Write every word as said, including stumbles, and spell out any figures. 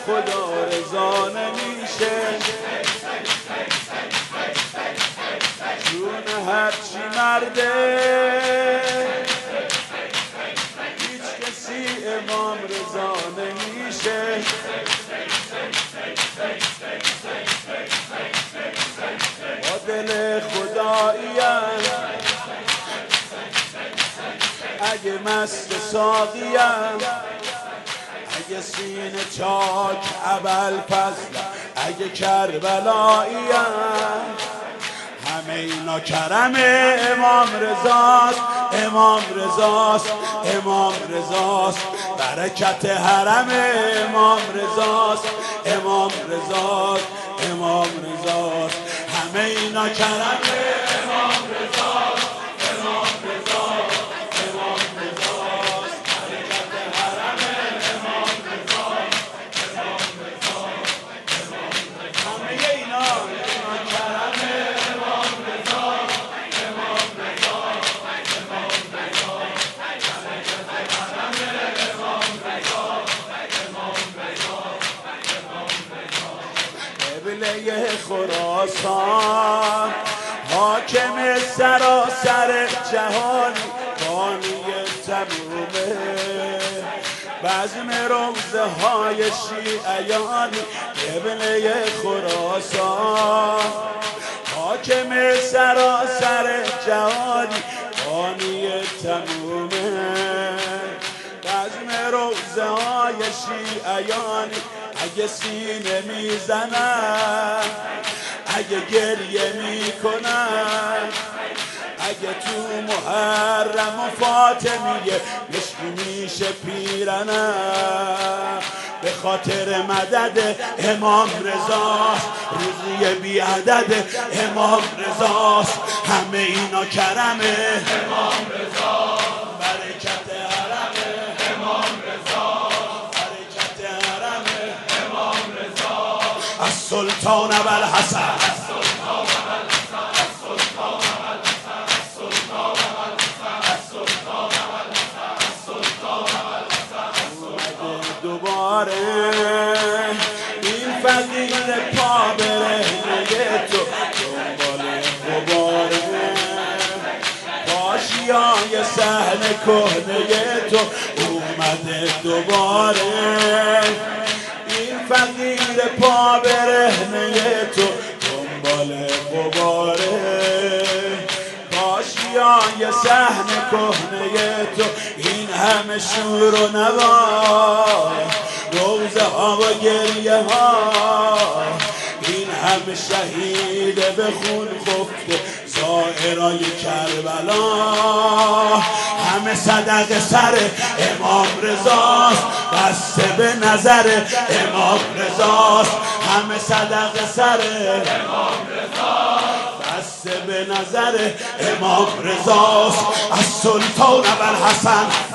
خدا رضا نمیشه، جون هرچی مرده هیچ کسی امام رضا نمیشه. با دل خداییم اگه مست ساقیم، اگه سینه چاک ابوالفضل، اگه کربلاییم، همه اینا کرم امام رضاست، امام رضاست، امام رضاست، برکت حرم امام رضاست، امام رضاست، امام رضاست، همه اینا کرم امام رضاست، امام رضاست، امام رضاست، برکت حرم امام رضاست، امام رضاست، امام رضاست، همه اینا کرم امام رضاست، امام رضاست، امام رضاست، برکت حرم امام رضاست، امام رضاست، امام رضاست. قبله خراسان حاکم سراسر جهان، بانی تمومه بزم روزه های شیعیان. قبله خراسان حاکم سراسر جهان، بانی تمومه بزم روزه های شیعیان. اگه سینه میزنن، اگه گریه میکنن، اگه تو محرم و فاطمیه مشکی میشه پیرنم، به خاطر مدد امام رضاست، روزی بی عدد امام رضاست، همه اینا کرم امام رضاست، برکت حرم امام رضاست، برکت حرم امام رضاست. السلطان ابوالحسن، دوباره این فقیر پا برهنه تو دنبال غباره، حاشیه‌ی صحن کهنه تو اومده دوباره. این فقیر پا برهنه تو دنبال غباره، حاشیه‌ی صحن کهنه تو، این همه شور و نوا، روزه ها و گریه ها، این همه شهید به خون خفته زائرای کربلا، همه صدق سر امام رضاست، بسته به نظر امام رضاست، همه صدق سر امام رضاست، بسته به نظر امام رضاست. السلطان ابوالحسن